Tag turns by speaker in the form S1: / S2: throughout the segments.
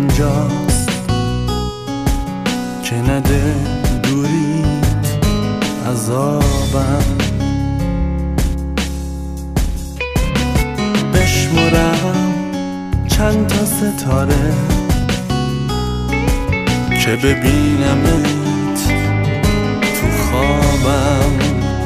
S1: اینجاست که نده دوریت عذابم. بشمرم چند تا ستاره که ببینمت تو خوابم.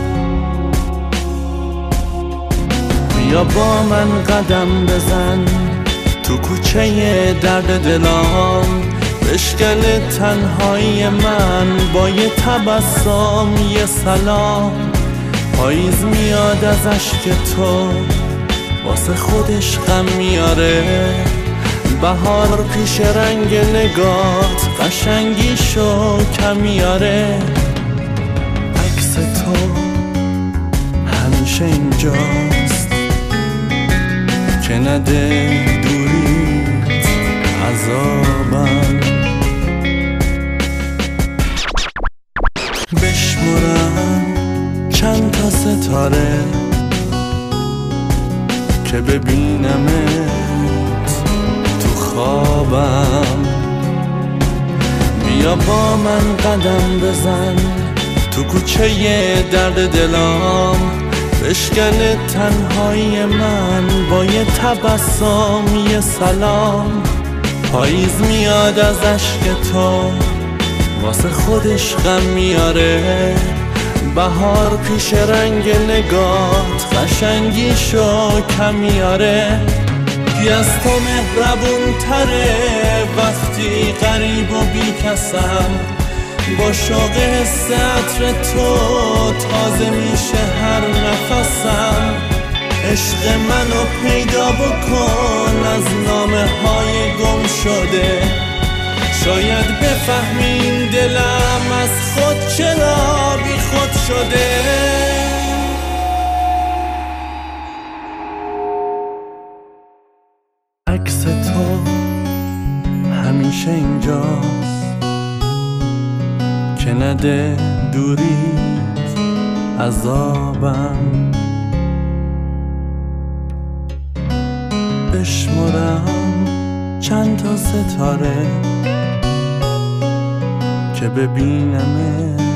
S1: بیا با من قدم بزن تو کوچه درد دلام، بشکن تنهایی من با یه تبسم یه سلام. پاییز میاد از اشک تو واسه خودش غم میاره، بهار پیش رنگ نگات قشنگیشو کم میاره. عکس تو همیشه اینجاست که نده دوریت عذابم. بشمرم چند تا ستاره که ببینمت تو خوابم. بیا با من قدم بزن تو کوچه درد دلام، بشکن تنهایی من با یه تبسم یه سلام. پاییز میاد از اشک تو واسه خودش غم میاره، بهار پیش رنگ نگات قشنگیشو کم میاره. کی از تو مهربون تره وقتی غریب و بی کسم، با شوق حس عطر تو تازه میشه هر نفسم. عشق منو پیدا بکن از نامه های گم شده، شاید بفهمین دلم از خود چرا بی خود شده. عکس تو همیشه اینجاست که نده دوریت عذابم. بشمرم چند تا ستاره که ببینمت